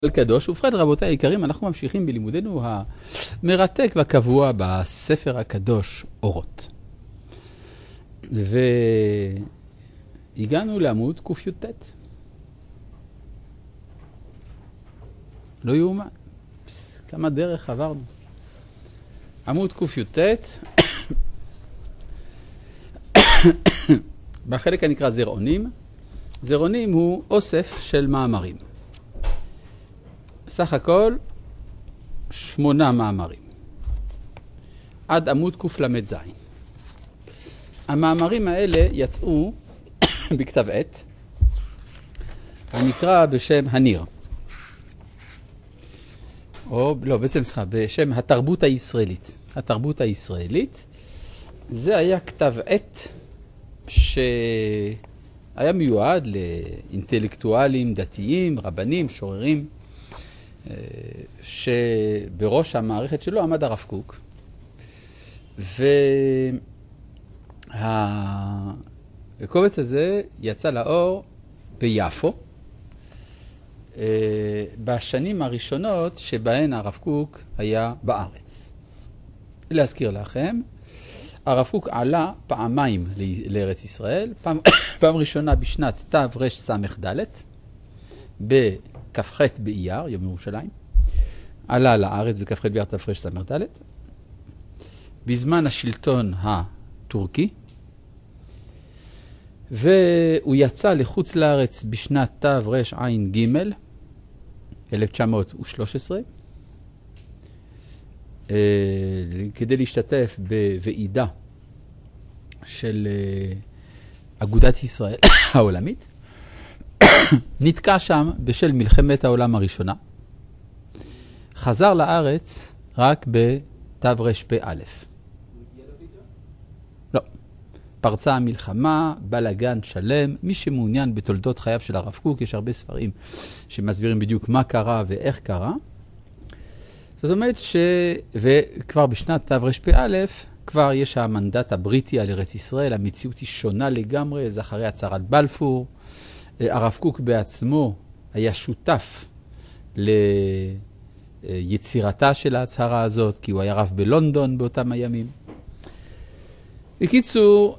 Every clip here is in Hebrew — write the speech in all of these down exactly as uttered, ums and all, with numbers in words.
קדוש. ובכן רבותיי היקרים, אנחנו ממשיכים בלימודנו המרתק והקבוע בספר הקדוש אורות. והגענו לעמוד ק"ט. לא יאומן. כמה דרך עברנו. עמוד ק"ט. בחלק הנקרא זרעונים. זרעונים הוא אוסף של מאמרים. סך הכל שמונה מאמרים. עד עמוד קל"ז. המאמרים האלה יצאו בכתב עת, הנקרא בשם הניר. או לא, בעצם סליחה, בשם התרבות הישראלית. התרבות הישראלית, זה היה כתב עת שהיה מיועד לאינטלקטואלים, דתיים, רבנים, שוררים, שבראש המערכת שלו עמד הרב קוק. והקובץ הזה יצא לאור ביפו, בשנים הראשונות שבהן הרב קוק היה בארץ. להזכיר לכם, הרב קוק עלה פעמיים לארץ ישראל, פעם, פעם ראשונה בשנת תרס"ד, בכ"ח באייר, יום ירושלים, עלה לארץ בכ"ח באייר תרס"ד, בזמן השלטון הטורקי, והוא יצא לחוץ לארץ בשנת תרע"ג, אלף תשע מאות ושלוש עשרה, כדי להשתתף בוועידה של אגודת ישראל העולמית. נתקע שם בשל מלחמת העולם הראשונה. חזר לארץ רק בתרפ"א. לא. פרצה המלחמה, בלגן שלם. מי שמעוניין בתולדות חייו של הרב קוק, יש הרבה ספרים שמסבירים בדיוק מה קרה ואיך קרה. זאת אומרת ש... וכבר בשנת תרפ"א, כבר יש המנדט הבריטי על ארץ ישראל, המציאות היא שונה לגמרי, זה אחרי הצהרת בלפור. הרב קוק בעצמו היה שותף ליצירתה של ההצהרה הזאת, כי הוא היה רב בלונדון באותם הימים. בקיצור,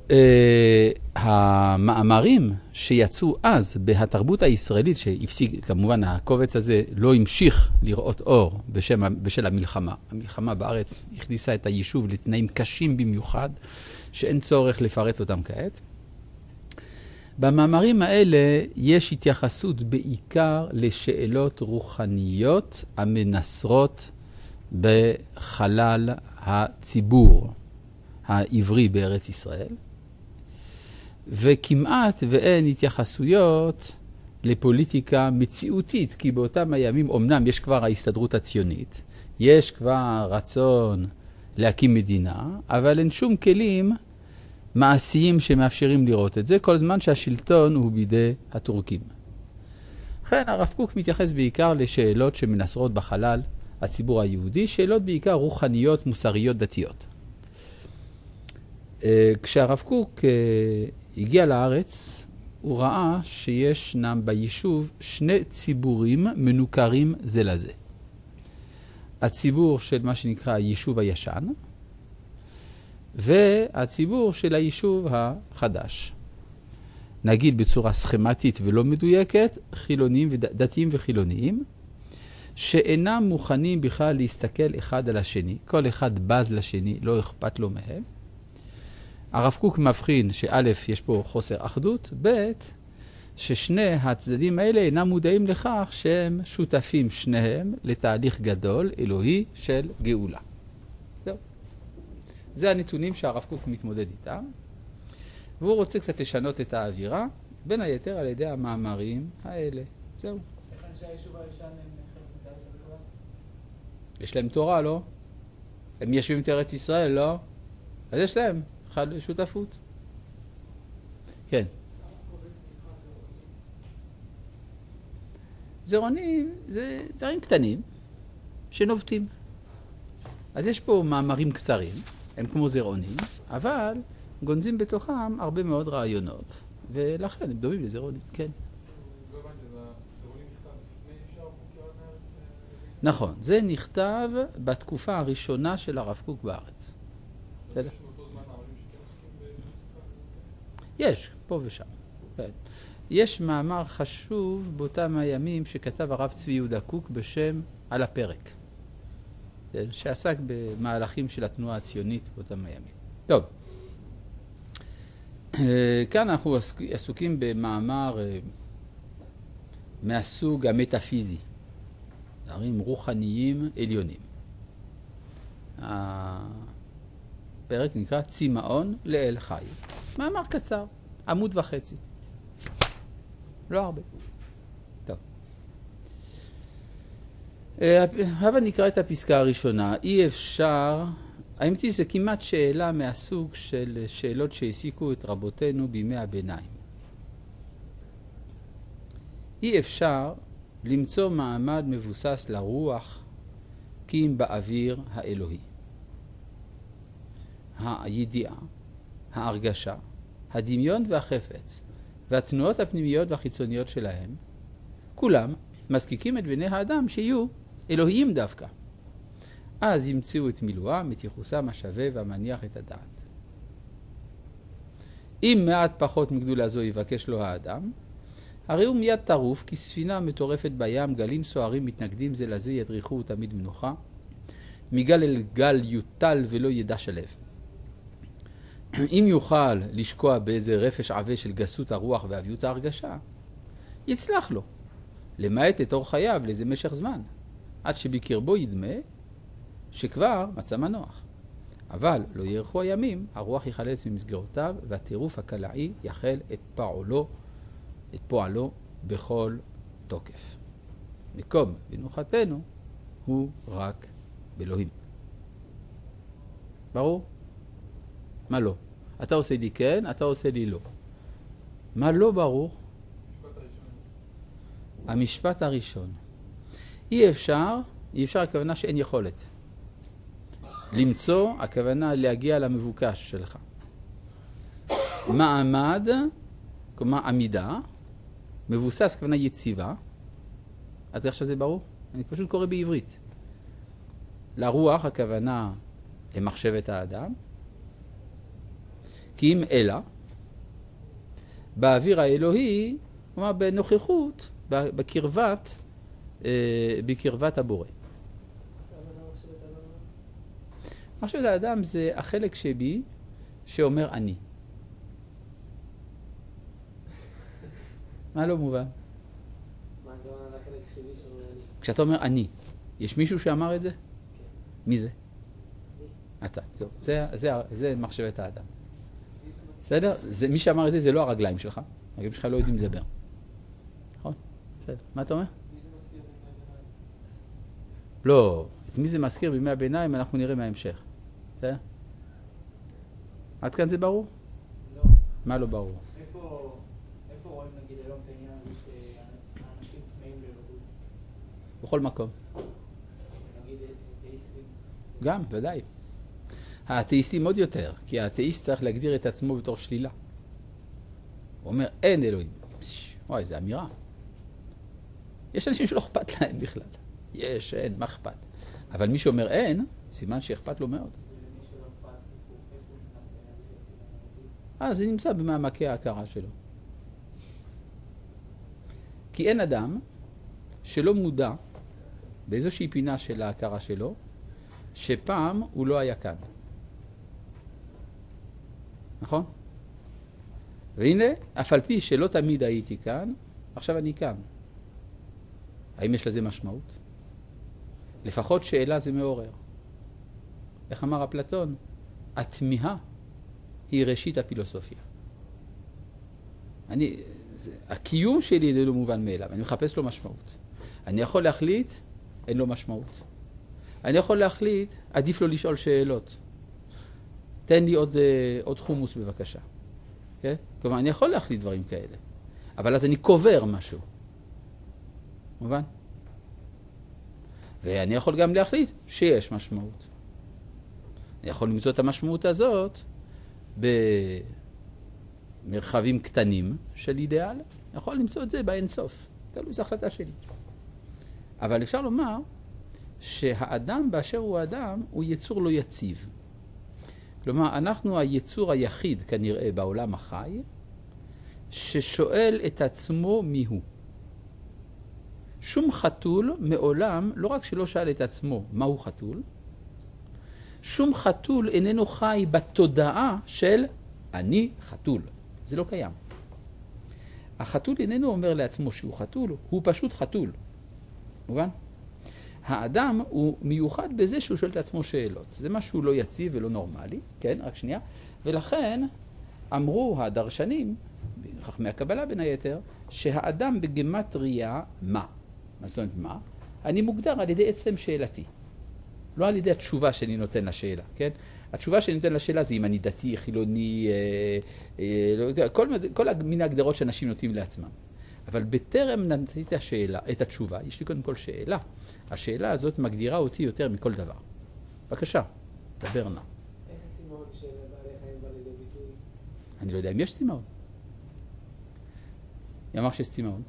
המאמרים שיצאו אז בהתרבות הישראלית, שהפסיק, כמובן הקובץ הזה לא המשיך לראות אור בשם, בשל המלחמה. המלחמה בארץ הכניסה את היישוב לתנאים קשים במיוחד, שאין צורך לפרט אותם כעת. במאמרים האלה יש התייחסות בעיקר לשאלות רוחניות המנסרות בחלל הציבור העברי בארץ ישראל, וכמעט ואין התייחסויות לפוליטיקה מציאותית, כי באותם הימים אומנם יש כבר ההסתדרות הציונית, יש כבר רצון להקים מדינה, אבל אין שום כלים מעשיים שמאפשרים לראות את זה, כל זמן שהשלטון הוא בידי הטורקים. לכן הרב קוק מתייחס בעיקר לשאלות שמנסרות בחלל הציבור היהודי, שאלות בעיקר רוחניות, מוסריות, דתיות. כשהרב קוק הגיע לארץ, הוא ראה שישנם ביישוב שני ציבורים מנוכרים זה לזה. הציבור של מה שנקרא היישוב הישן, והציבור של היישוב החדש. נגיד בצורה סכמטית ולא מדויקת, חילונים ודתיים וחילוניים, שאינם מוכנים בכלל להסתכל אחד על השני. כל אחד בז לשני, לא אכפת לו מהם. הרב קוק מבחין שא' יש פה חוסר אחדות, ב' ששני הצדדים האלה אינם מודעים לכך שהם שותפים שניהם לתהליך גדול, אלוהי, של גאולה. זהו. זה הנתונים שהרב קוק מתמודד איתם, והוא רוצה קצת לשנות את האווירה, בין היתר על ידי המאמרים האלה. זהו. איך אנשי היישוב הישן הם חלק מתהליך הגאולה? יש להם תורה, לא? הם יושבים את ארץ ישראל, לא? אז יש להם אחד שותפות. כן. זרעונים זה דברים קטנים שנובטים. אז יש פה מאמרים קצרים, הם כמו זרעונים, אבל גונזים בתוכם הרבה מאוד רעיונות, ולכן הם דומים לזרעונים, כן. לא הבנתי, אז הזרעונים נכתב לפני שהרב קוק ירד מהארץ? נכון, זה נכתב בתקופה הראשונה של הרב קוק בארץ. בסדר? יש, פה ושם. יש מאמר חשוב באותם הימים שכתב הרב צבי יהודה קוק בשם על הפרק, שעסק במהלכים של התנועה הציונית באותם הימים. טוב, כאן אנחנו עסוקים במאמר מהסוג המטאפיזי, דברים רוחניים עליונים. הפרק נקרא צמאון לאל חי. מאמר קצר, עמוד וחצי. לא הרבה. טוב. הבה נקרא את הפסקה הראשונה. אי אפשר, האמת היא זה כמעט שאלה מהסוג של שאלות שהעסיקו את רבותינו בימי הביניים. אי אפשר למצוא מעמד מבוסס לרוח כי אם באוויר האלוהי. הידיעה, ההרגשה, הדמיון והחפץ והתנועות הפנימיות והחיצוניות שלהם, כולם מזקיקים את בני האדם שיהיו אלוהיים דווקא. אז ימצאו את מילואם, את יחוסם השווה והמניח את הדעת. אם מעט פחות מגדולה זו יבקש לו האדם, הרי הוא מיד טרוף, כי ספינה מטורפת בים, גלים סוערים מתנגדים זה לזה, ידריכו תמיד מנוחה. מגל אל גל יוטל ולא ידע שלב. אם יוכל לשקוע באיזה רפש עבה של גסות הרוח ואביות ההרגשה, יצלח לו, למעט את אור חייו לאיזה משך זמן, עד שבקרבו ידמה שכבר מצא מנוח. אבל לא יארכו הימים, הרוח יחלץ ממסגרותיו, והטירוף הקלעי יחל את פועלו, את פועלו בכל תוקף. מקום מנוחתנו הוא רק באלוהים. ברור? מה לא? אתה עושה לי כן, אתה עושה לי לא. מה לא ברור? המשפט הראשון. המשפט הראשון. אי אפשר, אי אפשר הכוונה שאין יכולת. למצוא, הכוונה להגיע למבוקש שלך. מעמד, כלומר עמידה, מבוסס כוונה יציבה. עד עכשיו זה ברור? אני פשוט קורא בעברית. לרוח הכוונה למחשבת האדם. כי אם אלא, באוויר האלוהי, כלומר בנוכחות, בקרבת, בקרבת הבורא. מחשבת האדם זה החלק שבי שאומר אני. מה לא מובן? מה הכוונה לחלק שבי שאומר אני? כשאתה אומר אני, יש מישהו שאמר את זה? כן. מי זה? אני. אתה, זהו. זה, זה, זה מחשבת האדם. בסדר? זה, מי שאמר את זה, זה לא הרגליים שלך. הרגליים שלך לא יודעים לדבר. נכון? בסדר. מה אתה אומר? מי זה מזכיר בימי הביניים? לא. את מי זה מזכיר בימי הביניים אנחנו נראה מההמשך. בסדר? עד כאן זה ברור? לא. מה מה לא ברור? איפה, איפה רואים נגיד היום את העניין הזה שהאנשים צמאים לאלוהות? בכל מקום. נגיד אתאיסטים? גם, ודאי. האתאיסטים עוד יותר, כי האתאיסט צריך להגדיר את עצמו בתור שלילה. הוא אומר, אין אלוהים. פש, וואי, זו אמירה. יש אנשים שלא אכפת להם בכלל. יש, אין, מה אכפת? אבל מי שאומר אין, סימן שאכפת לו מאוד. ולמי שלא אכפת, איפה הוא נכנס בעניין? אה, זה נמצא במעמקי ההכרה שלו. כי אין אדם שלא מודע באיזושהי פינה של ההכרה שלו, שפעם הוא לא היה כאן. נכון? והנה, אף על פי שלא תמיד הייתי כאן, עכשיו אני כאן. האם יש לזה משמעות? לפחות שאלה זה מעורר. איך אמר אפלטון? התמיהה היא ראשית הפילוסופיה. אני, הקיום שלי זה לא מובן מאליו, אני מחפש לו משמעות. אני יכול להחליט, אין לו משמעות. אני יכול להחליט, עדיף לו לשאול שאלות. תן לי עוד, עוד חומוס בבקשה. כן? כלומר, אני יכול להחליט דברים כאלה. אבל אז אני קובר משהו. מובן? ואני יכול גם להחליט שיש משמעות. אני יכול למצוא את המשמעות הזאת במרחבים קטנים של אידאל. אני יכול למצוא את זה באינסוף. תלוי, זו החלטה שלי. אבל אפשר לומר שהאדם באשר הוא אדם הוא יצור לא יציב. כלומר, אנחנו היצור היחיד כנראה בעולם החי, ששואל את עצמו מי הוא. שום חתול מעולם, לא רק שלא שאל את עצמו מהו חתול, שום חתול איננו חי בתודעה של אני חתול. זה לא קיים. החתול איננו אומר לעצמו שהוא חתול, הוא פשוט חתול. מובן? האדם הוא מיוחד בזה שהוא שואל את עצמו שאלות. זה משהו לא יציב ולא נורמלי, כן? רק שנייה. ולכן אמרו הדרשנים, חכמי הקבלה בין היתר, שהאדם בגמטריה מה? מה זאת אומרת מה? אני מוגדר על ידי עצם שאלתי. לא על ידי התשובה שאני נותן לשאלה, כן? התשובה שאני נותן לשאלה זה אם אני דתי, חילוני, אה, אה, לא יודע, כל, כל מיני הגדרות שאנשים נותנים לעצמם. אבל בטרם נתתי את השאלה, את התשובה, יש לי קודם כל שאלה. השאלה הזאת מגדירה אותי יותר מכל דבר. בבקשה, דבר נא. איך הצימאון של בעלי חיים בא לידי ביטוי? אני לא יודע אם יש צימאון. מי אמר שיש צימאון?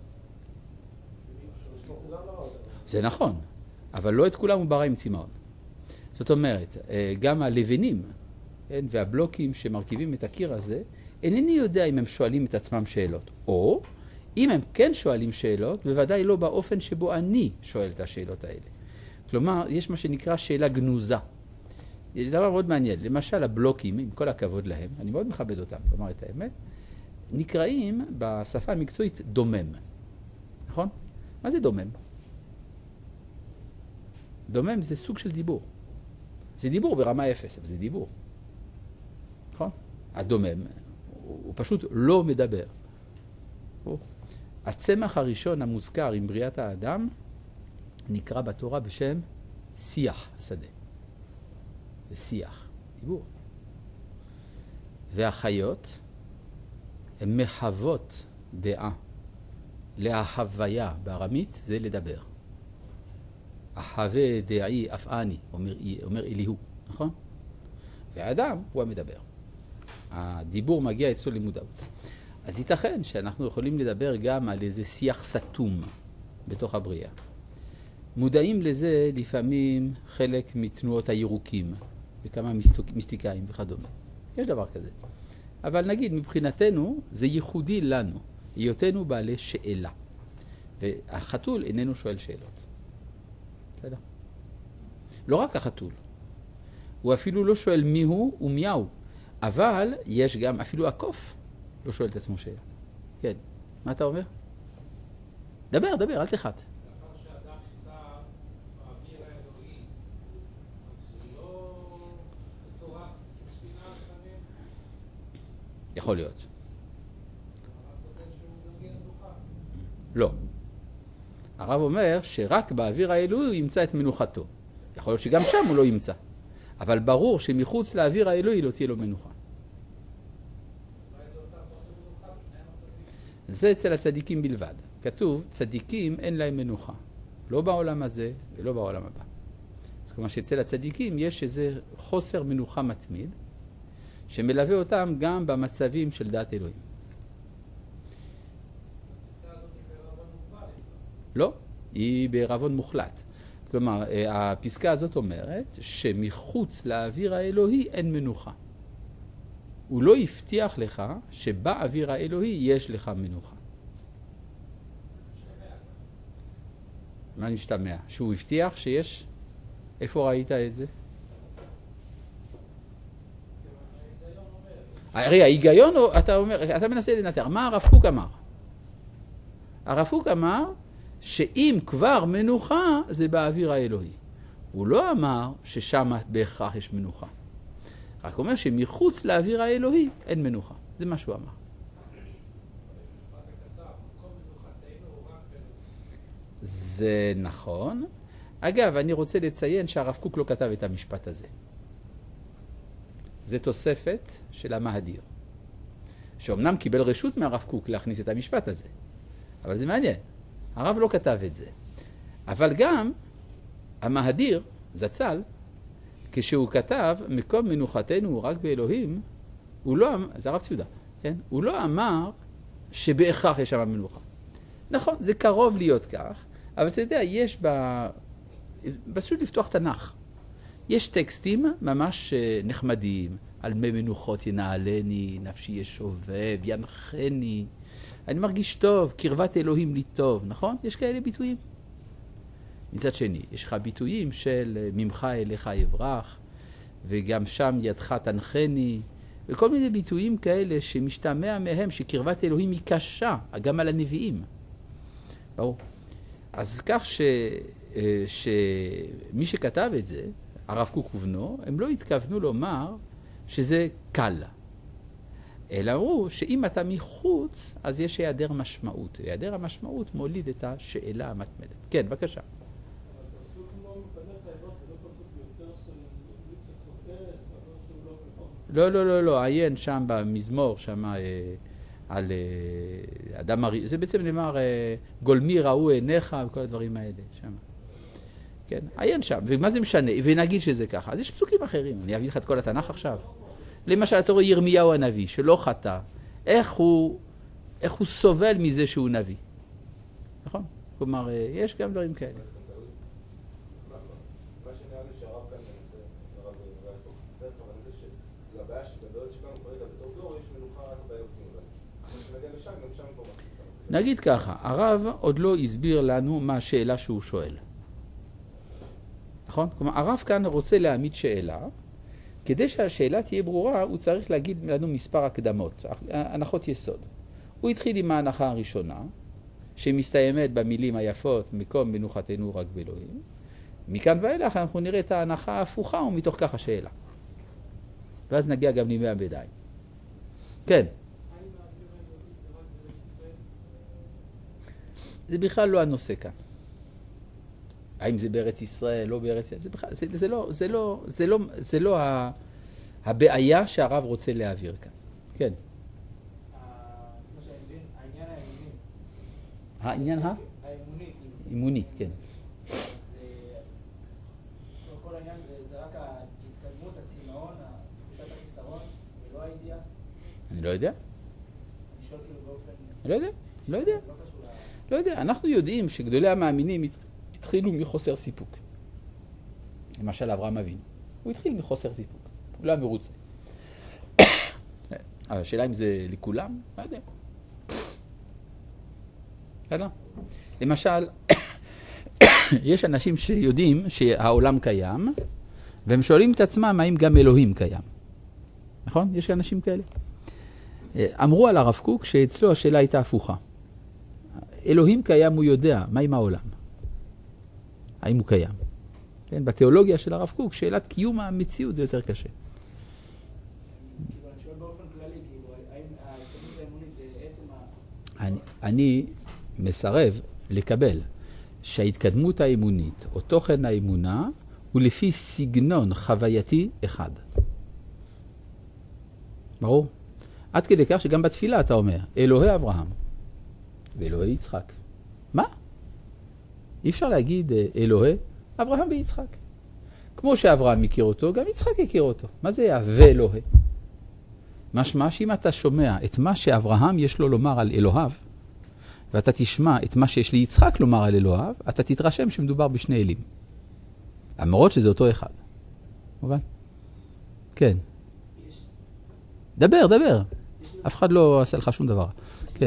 זה נכון, אבל לא את כולם הוא ברא עם צימאון. זאת אומרת, גם הלבנים, כן, והבלוקים שמרכיבים את הקיר הזה, אינני יודע אם הם שואלים את עצמם שאלות. או, אם הם כן שואלים שאלות, בוודאי לא באופן שבו אני שואל את השאלות האלה. כלומר, יש מה שנקרא שאלה גנוזה. יש דבר מאוד מעניין. למשל, הבלוקים, עם כל הכבוד להם, אני מאוד מכבד אותם, לומר את האמת, נקראים בשפה המקצועית דומם. נכון? מה זה דומם? דומם זה סוג של דיבור. זה דיבור ברמה אפס, אבל זה דיבור. נכון? הדומם, הוא פשוט לא מדבר. הצמח הראשון המוזכר עם בריאת האדם נקרא בתורה בשם שיח השדה. זה שיח, דיבור. והחיות הן מחוות דעה. להחוויה בארמית זה לדבר. החווה דעי אף אני, אומר, אומר אליהו, נכון? והאדם הוא המדבר. הדיבור מגיע אצלו למודעות. אז ייתכן שאנחנו יכולים לדבר גם על איזה שיח סתום בתוך הבריאה. מודעים לזה לפעמים חלק מתנועות הירוקים, וכמה מיסטיקאים וכדומה. יש דבר כזה. אבל נגיד, מבחינתנו זה ייחודי לנו, היותנו בעלי שאלה. והחתול איננו שואל שאלות. בסדר? לא רק החתול. הוא אפילו לא שואל מי הוא ומי הוא. אבל יש גם אפילו הקוף. לא שואל את עצמו שאלה. כן. מה אתה אומר? דבר, דבר, אל תחת. לאחר שאדם נמצא באוויר האלוהי, אז הוא לא מטורף כספינה לפעמים? יכול להיות. הרב כותב שהוא מגיע מנוחה. לא. הרב אומר שרק באוויר האלוהי הוא ימצא את מנוחתו. יכול להיות שגם שם הוא לא ימצא. אבל ברור שמחוץ לאוויר האלוהי לא תהיה לו מנוחה. זה אצל הצדיקים בלבד. כתוב, צדיקים אין להם מנוחה. לא בעולם הזה ולא בעולם הבא. אז כלומר שאצל הצדיקים יש איזה חוסר מנוחה מתמיד, שמלווה אותם גם במצבים של דעת אלוהים. לא, היא בערבון מוחלט. כלומר, הפסקה הזאת אומרת שמחוץ לאוויר האלוהי אין מנוחה. הוא לא הבטיח לך שבאוויר האלוהי יש לך מנוחה. מה נשתמע? שהוא הבטיח שיש? איפה ראית את זה? הרי ההיגיון, אתה אומר, אתה מנסה לנתח, מה הרב קוק אמר? הרב קוק אמר שאם כבר מנוחה זה באוויר האלוהי. הוא לא אמר ששם בהכרח יש מנוחה. רק אומר שמחוץ לאוויר האלוהי אין מנוחה. זה מה שהוא אמר. זה נכון. אגב, אני רוצה לציין שהרב קוק לא כתב את המשפט הזה. זה תוספת של המהדיר, שאומנם קיבל רשות מהרב קוק להכניס את המשפט הזה. אבל זה מעניין. הרב לא כתב את זה. אבל גם המהדיר, זצ"ל, כשהוא כתב, מקום מנוחתנו הוא רק באלוהים, הוא לא, זה הרב ציודה, כן? הוא לא אמר שבהכרח יש שם מנוחה. נכון, זה קרוב להיות כך, אבל אתה יודע, יש פשוט לפתוח תנ"ך. יש טקסטים ממש נחמדים, על מי מנוחות ינעלני, נפשי ישובב, ינחני, אני מרגיש טוב, קרבת אלוהים לי טוב, נכון? יש כאלה ביטויים. מצד שני, יש לך ביטויים של ממך אליך אברח, וגם שם ידך תנחני, וכל מיני ביטויים כאלה שמשתמע מהם שקרבת אלוהים היא קשה, גם על הנביאים. ברור. אז כך ש... שמי שכתב את זה, הרב קוק ובנו, הם לא התכוונו לומר שזה קל. אלא אמרו שאם אתה מחוץ, אז יש היעדר משמעות. היעדר המשמעות מוליד את השאלה המתמדת. כן, בבקשה. לא, לא, לא, לא, עיין שם במזמור, שם אה, על אה, אדם הרי... זה בעצם נאמר, אה, גולמי ראו עיניך וכל הדברים האלה, שם. כן, עיין שם, ומה זה משנה? ונגיד שזה ככה. אז יש פסוקים אחרים, אני אביא לך את כל התנ"ך עכשיו. למשל, אתה רואה ירמיהו הנביא, שלא חטא, איך הוא, איך הוא סובל מזה שהוא נביא. נכון? כלומר, אה, יש גם דברים כאלה. מה שנראה לי שהרב כאן מנסה, הרב אולי פה קצת דרך, אבל זה שלבעיה שגדול שלנו כרגע בתור דור, יש מנוחה רק באלוקים. אבל כשנגיע לשם, גם שם פה מתחיל. נגיד ככה, הרב עוד לא הסביר לנו מה השאלה שהוא שואל. נכון? כלומר, הרב כאן רוצה להעמיד שאלה, כדי שהשאלה תהיה ברורה, הוא צריך להגיד לנו מספר הקדמות, הנחות יסוד. הוא התחיל עם ההנחה הראשונה, שמסתיימת במילים היפות, מקום מנוחתנו רק באלוהים. מכאן ואילך אנחנו נראה את ההנחה ההפוכה ומתוך כך השאלה. ואז נגיע גם לימי הביניים. כן. זה בכלל לא הנושא כאן. האם זה בארץ ישראל, לא בארץ ישראל, זה בכלל, זה, זה לא, זה לא, זה לא, זה לא ה, הבעיה שהרב רוצה להעביר כאן. כן. העניין האמוני. העניין ה? האמוני. אמוני, כן. כל העניין זה רק ההתקדמות, הצמאון, תחושת החיסרון, ולא הידיעה. אני לא יודע. אני שואל כאילו באופן... אני לא יודע, לא יודע. לא קשור ל... לא יודע, אנחנו יודעים שגדולי המאמינים התחילו מחוסר סיפוק. למשל אברהם אבינו. הוא התחיל מחוסר סיפוק. הוא לא היה מרוצה. אבל השאלה אם זה לכולם? לא יודע. לא. למשל, יש אנשים שיודעים שהעולם קיים, והם שואלים את עצמם האם גם אלוהים קיים. נכון? יש אנשים כאלה. אמרו על הרב קוק שאצלו השאלה הייתה הפוכה. אלוהים קיים, הוא יודע. מה עם העולם? האם הוא קיים? כן? בתיאולוגיה של הרב קוק, שאלת קיום המציאות זה יותר קשה. אני שואל באופן כללי, כאילו, האם ההתקדמות האמונית זה עצם ה... אני, אני מסרב לקבל שההתקדמות האמונית או תוכן האמונה הוא לפי סגנון חווייתי אחד. ברור? עד כדי כך שגם בתפילה אתה אומר, אלוהי אברהם ואלוהי יצחק. מה? אי אפשר להגיד אלוהי אברהם ויצחק. כמו שאברהם הכיר אותו, גם יצחק הכיר אותו. מה זה היה ואלוהי? משמע שאם אתה שומע את מה שאברהם יש לו לומר על אלוהיו, ואתה תשמע את מה שיש לי יצחק לומר על אלוהיו, אתה תתרשם שמדובר בשני אלים. למרות שזה אותו אחד. מובן? כן. דבר, דבר. אף אחד לא עשה לך שום דבר. כן.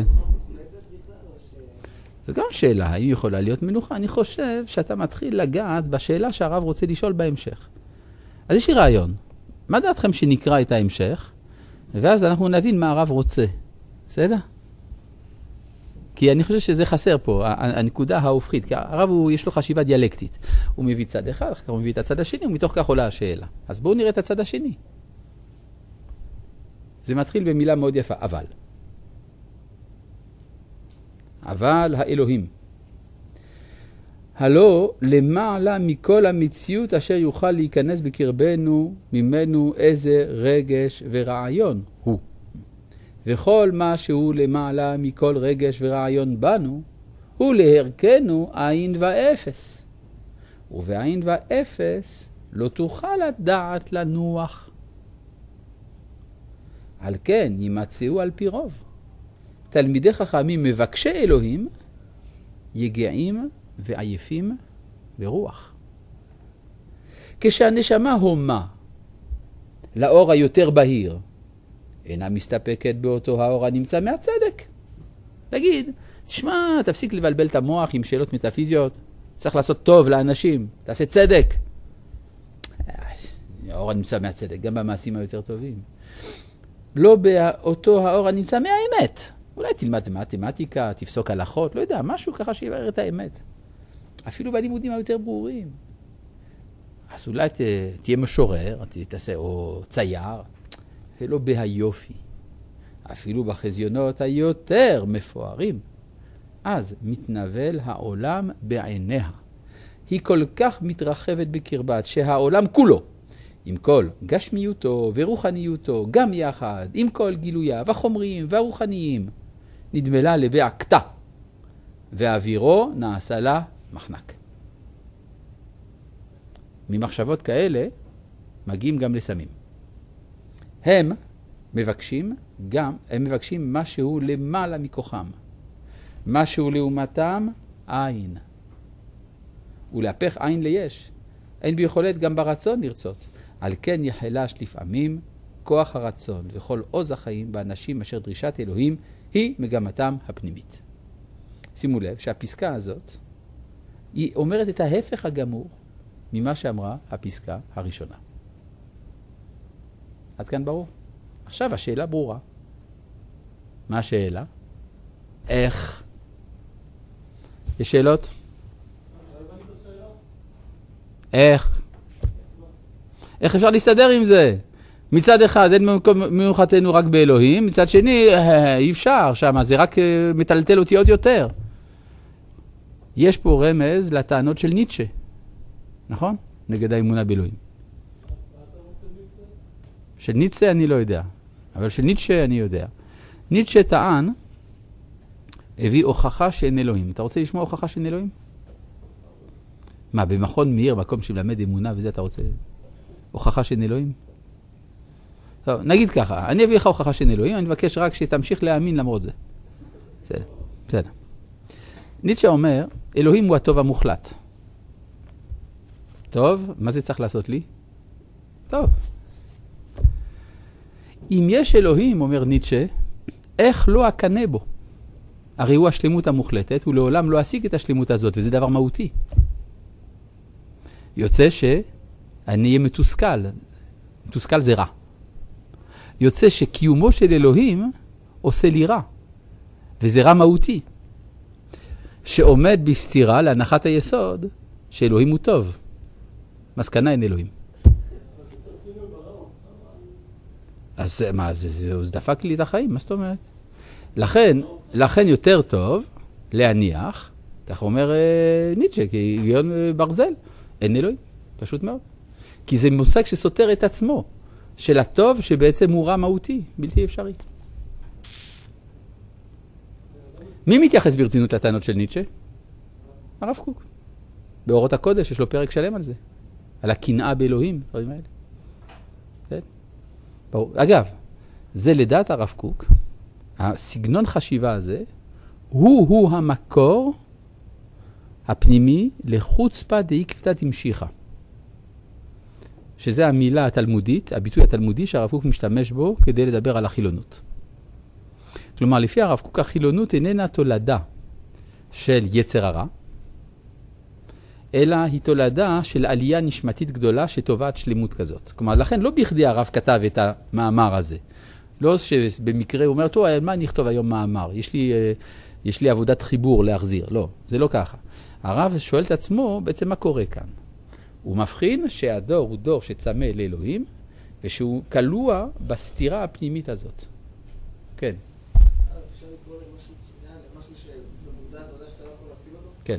זו גם שאלה, האם יכולה להיות מנוחה? אני חושב שאתה מתחיל לגעת בשאלה שהרב רוצה לשאול בהמשך. אז יש לי רעיון. מה דעתכם שנקרא את ההמשך? ואז אנחנו נבין מה הרב רוצה. בסדר? כי אני חושב שזה חסר פה, הנקודה ההופכית. כי הרב הוא, יש לו חשיבה דיאלקטית. הוא מביא צד אחד, אחר כך הוא מביא את הצד השני, ומתוך כך עולה השאלה. אז בואו נראה את הצד השני. זה מתחיל במילה מאוד יפה, אבל. אבל האלוהים. הלא למעלה מכל המציאות אשר יוכל להיכנס בקרבנו, ממנו איזה רגש ורעיון הוא. וכל מה שהוא למעלה מכל רגש ורעיון בנו, הוא להרכנו עין ואפס. ובעין ואפס לא תוכל הדעת לנוח. על כן ימצאו על פי רוב. תלמידי חכמים מבקשי אלוהים, יגעים ועייפים ברוח. כשהנשמה הומה לאור היותר בהיר, אינה מסתפקת באותו האור הנמצא מהצדק. תגיד, תשמע, תפסיק לבלבל את המוח עם שאלות מטאפיזיות. צריך לעשות טוב לאנשים, תעשה צדק. האור הנמצא מהצדק, גם במעשים היותר טובים. לא באותו האור הנמצא מהאמת. אולי תלמד מתמטיקה, תפסוק הלכות, לא יודע, משהו ככה שיברר את האמת. אפילו בלימודים היותר ברורים. אז אולי ת, תהיה משורר, תעשה, או צייר, ולא בהיופי. אפילו בחזיונות היותר מפוארים. אז מתנבל העולם בעיניה. היא כל כך מתרחבת בקרבת שהעולם כולו, עם כל גשמיותו ורוחניותו, גם יחד, עם כל גילוייו החומריים והרוחניים, נדמלה לבעקתה, ואווירו נעשה לה מחנק. ממחשבות כאלה מגיעים גם לסמים. הם מבקשים גם, הם מבקשים משהו למעלה מכוחם. משהו לעומתם, עין. ולהפך עין ליש. אין ביכולת גם ברצון לרצות. על כן יחלש לפעמים כוח הרצון וכל עוז החיים באנשים אשר דרישת אלוהים היא מגמתם הפנימית. שימו לב שהפסקה הזאת היא אומרת את ההפך הגמור ממה שאמרה הפסקה הראשונה. עד כאן ברור. עכשיו השאלה ברורה. מה השאלה? איך? יש שאלות? איך? איך אפשר להסתדר עם זה? מצד אחד אין מנוחתנו רק באלוהים, מצד שני אי אפשר שם, זה רק מטלטל אותי עוד יותר. יש פה רמז לטענות של ניטשה, נכון? נגד האמונה באלוהים. של ניטשה אני לא יודע, אבל של ניטשה אני יודע. ניטשה טען, הביא הוכחה שאין אלוהים. אתה רוצה לשמוע הוכחה שאין אלוהים? מה, במכון מאיר, מקום שמלמד אמונה וזה אתה רוצה הוכחה שאין אלוהים? טוב, נגיד ככה, אני אביא לך הוכחה שאין אלוהים, אני מבקש רק שתמשיך להאמין למרות זה. בסדר, בסדר. ניטשה אומר, אלוהים הוא הטוב המוחלט. טוב, מה זה צריך לעשות לי? טוב. אם יש אלוהים, אומר ניטשה, איך לא אקנה בו? הרי הוא השלמות המוחלטת, הוא לעולם לא אשיג את השלמות הזאת, וזה דבר מהותי. יוצא שאני אהיה מתוסכל. מתוסכל זה רע. יוצא שקיומו של אלוהים עושה לי רע. וזה רע מהותי. שעומד בסתירה להנחת היסוד שאלוהים הוא טוב. מסקנה אין אלוהים. אז מה, זה, זה, זה דפק לי את החיים, מה זאת אומרת? לכן, לכן יותר טוב להניח, כך אומר אה, ניטשה, כי היגיון אה, ברזל, אין אלוהים, פשוט מאוד. כי זה מושג שסותר את עצמו, של הטוב שבעצם הוא רע מהותי, בלתי אפשרי. מי מתייחס ברצינות לטענות של ניטשה? הרב קוק. באורות הקודש יש לו פרק שלם על זה. על הקנאה באלוהים, דברים האלה. כן? ברור. אגב, זה לדעת הרב קוק, הסגנון חשיבה הזה, הוא-הוא המקור הפנימי לחוצפה דעיקבתא דמשיחא. שזה המילה התלמודית, הביטוי התלמודי שהרב קוק משתמש בו כדי לדבר על החילונות. כלומר, לפי הרב קוק, החילונות איננה תולדה של יצר הרע, אלא היא תולדה של עלייה נשמתית גדולה שטובעת שלמות כזאת. כלומר, לכן לא בכדי הרב כתב את המאמר הזה. לא שבמקרה הוא אומר, טוב, מה אני אכתוב היום מאמר? יש לי, יש לי עבודת חיבור להחזיר. לא, זה לא ככה. הרב שואל את עצמו בעצם מה קורה כאן. הוא מבחין שהדור הוא דור שצמא לאלוהים, ושהוא קלוע בסתירה הפנימית הזאת. כן. אפשר לקרוא למשהו קנאה, למשהו שבמודע אתה יודע שאתה לא יכול להשיג אותו? כן.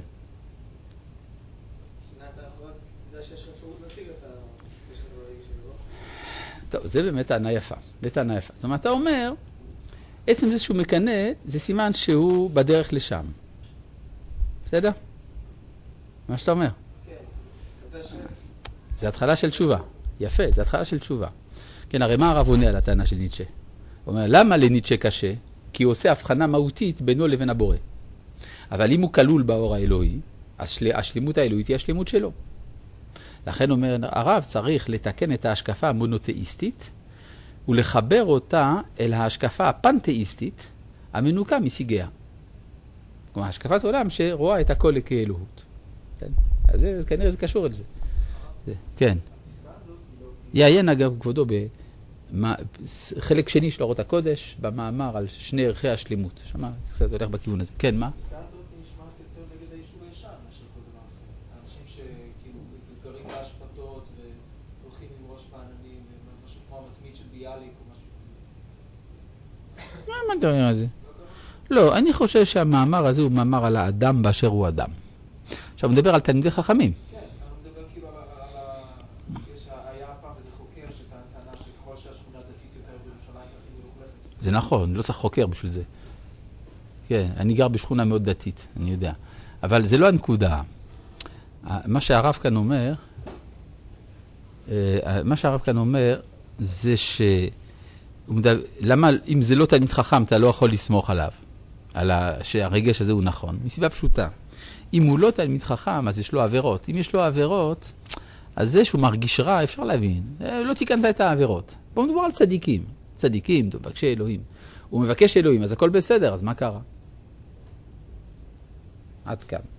קנאה אתה יכול, זה שיש לך אפשרות להשיג אתה, יש לך דברים שלא. טוב, זה באמת טענה יפה. זה טענה יפה. זאת אומרת, אתה אומר, עצם זה שהוא מקנא, זה סימן שהוא בדרך לשם. בסדר? מה שאתה אומר? כן. אתה ש... זה התחלה של תשובה. יפה, זה התחלה של תשובה. כן, הרי מה הרב עונה על הטענה של ניטשה? הוא אומר, למה לניטשה קשה? כי הוא עושה הבחנה מהותית בינו לבין הבורא. אבל אם הוא כלול באור האלוהי, אז השלמות האלוהית היא השלמות שלו. לכן אומר הרב, צריך לתקן את ההשקפה המונותאיסטית, ולחבר אותה אל ההשקפה הפנתאיסטית, המנוקה מסיגיה. כלומר, השקפת עולם שרואה את הכל כאלוהות. כן? אז זה, כנראה זה קשור אל זה. זה כן. יעיין אגב כבודו בחלק שני של אורות הקודש, במאמר על שני ערכי השלימות. שמה, זה קצת הולך בכיוון הזה. כן, מה? הפסקה הזאת נשמעת יותר נגד היישוב הישן, מאשר כל דבר אחר. זה אנשים שכאילו גרים בהשפטות והולכים עם ראש פעננים, משהו כמו המתמיד של ביאליק או משהו כזה. מה אתה אומר על זה? לא, אני חושב שהמאמר הזה הוא מאמר על האדם באשר הוא אדם. עכשיו, הוא מדבר על תלמידי חכמים. כן, אני מדבר כאילו על ה... היה פעם איזה חוקר שטענה שככל שהשכונה דתית יותר בירושלים, כך היא מלוכלכת. זה נכון, לא צריך חוקר בשביל זה. כן, אני גר בשכונה מאוד דתית, אני יודע. אבל זה לא הנקודה. מה שהרב כאן אומר, מה שהרב כאן אומר, זה ש... למה, אם זה לא תלמיד חכם, אתה לא יכול לסמוך עליו, על שהרגש הזה הוא נכון, מסיבה פשוטה. אם הוא לא תלמיד חכם, אז יש לו עבירות. אם יש לו עבירות, אז זה שהוא מרגיש רע, אפשר להבין. לא תיקנת את העבירות. בואו נדבר על צדיקים. צדיקים, מבקשי אלוהים. הוא מבקש אלוהים, אז הכל בסדר, אז מה קרה? עד כאן.